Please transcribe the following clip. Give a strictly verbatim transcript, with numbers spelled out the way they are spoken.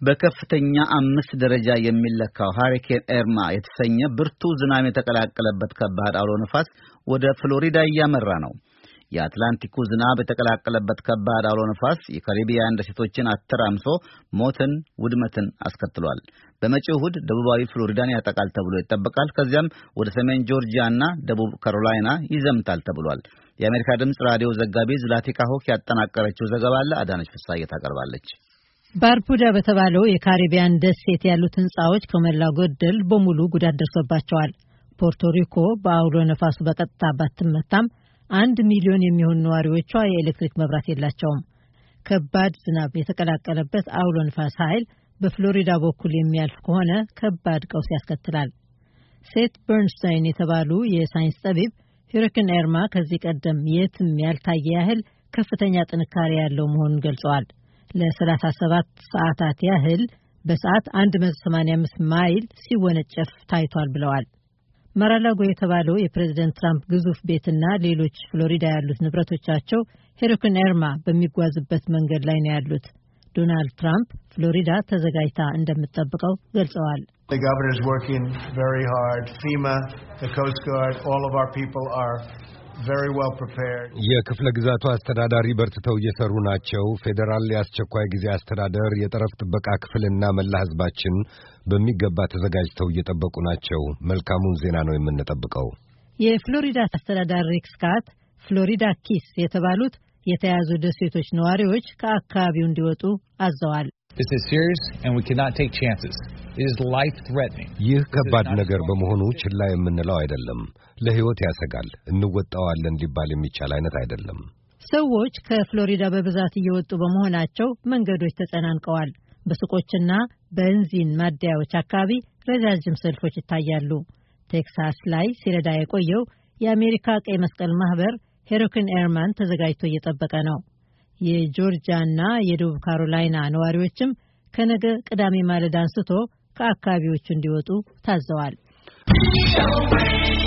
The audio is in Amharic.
በከፍተኛ አምስት ደረጃ የሚለካው ሃሪኬን ኤርማ የተሰኘ ብርቱ ዝናብ የተቀላቀለበት ከባድ አውሎ ነፋስ ወደ ፍሎሪዳ እያመራ ነው። የአትላንቲኩ ዝናብ የተቀላቀለበት ከባድ አውሎ ነፋስ የካሪቢያን ደሴቶችን አተራምሶ ሞትን፣ ውድመትን አስከትሏል። በመጪው እሁድ ደቡባዊ ፍሎሪዳን ያጠቃል ተብሎ ይጠበቃል። ከዚያም ወደ ሰሜን ጆርጂያና ደቡብ ካሮላይና ይዘምታል ተብሏል። የአሜሪካ ድምጽ ራዲዮ ዘጋቢ ዝላቲካ ሆክ ያጠናቀረችው ዘገባ አለ። አዳነች ፍሳዬ ታቀርባለች። ባርቡዳ በተባለው የካሪቢያን ደሴት ያሉት ህንጻዎች ከመላ ጎደል በሙሉ ጉዳት ደርሶባቸዋል። ፖርቶሪኮ በአውሎ ነፋሱ በቀጥታ ባትመታም አንድ ሚሊዮን የሚሆኑ ነዋሪዎቿ የኤሌክትሪክ መብራት የላቸውም። ከባድ ዝናብ የተቀላቀለበት አውሎ ነፋስ ኃይል በፍሎሪዳ በኩል የሚያልፍ ከሆነ ከባድ ቀውስ ያስከትላል። ሴት በርንስታይን የተባሉ የሳይንስ ጠቢብ ሃሪኬን ኤርማ ከዚህ ቀደም የትም ያልታየ ያህል ከፍተኛ ጥንካሬ ያለው መሆኑን ገልጸዋል። ለሰላሳ ሰባት ሰዓታት ያህል በሰዓት መቶ ሰማንያ አምስት ማይል ሲወነጨፍ ታይቷል ብለዋል። ማራላጎ የተባለው የፕሬዝዳንት ትራምፕ ግዙፍ ቤትና ሌሎች ፍሎሪዳ ያሉት ንብረቶቻቸው ሃሪኬን ኤርማ በሚጓዝበት መንገድ ላይ ነው ያሉት። ዶናልድ ትራምፕ ፍሎሪዳ ተዘጋጅታ እንደምትጠብቀው ገልጸዋል። The governor is working very hard. FEMA, the Coast Guard, all of our people are very well prepared. የክፍለ ግዛቱ አስተዳዳሪ በርትተው እየሰሩ ናቸው። ፌደራል የአስቸኳይ ጊዜ አስተዳደር፣ የጠረፍ ጥበቃ ክፍልና መላ ህዝባችን በሚገባ ተዘጋጅተው እየጠበቁ ናቸው። መልካሙን ዜና ነው የምንጠብቀው። የፍሎሪዳ አስተዳዳሪ ሪክ ስካት ፍሎሪዳ ኪስ የተባሉት የተያዙ ደሴቶች ነዋሪዎች ከአካባቢው እንዲወጡ አዘዋል። This is serious and we cannot take chances. It is life threatening. ይህ ከባድ ነገር በመሆኑ ችላ የምንለው አይደለም። ለህይወት ያሰጋል። እንወጣዋለን ሊባል የሚቻል አይነት አይደለም። ሰዎች ከፍሎሪዳ በብዛት እየወጡ በመሆናቸው መንገዶች ተጨናንቀዋል። በሱቆችና በቤንዚን ማደያዎች አካባቢ ረጃጅም ሰልፎች ይታያሉ። ቴክሳስ ላይ ሲረዳ የቆየው የአሜሪካ ቀይ መስቀል ማህበር ሃሪኬን ኤርማን ተዘጋጅቶ እየጠበቀ ነው። የጆርጂያና የደቡብ ካሮላይና ነዋሪዎችም ከነገ ቅዳሜ ማለዳ አንስቶ ከአካባቢዎቹ እንዲወጡ ታዘዋል።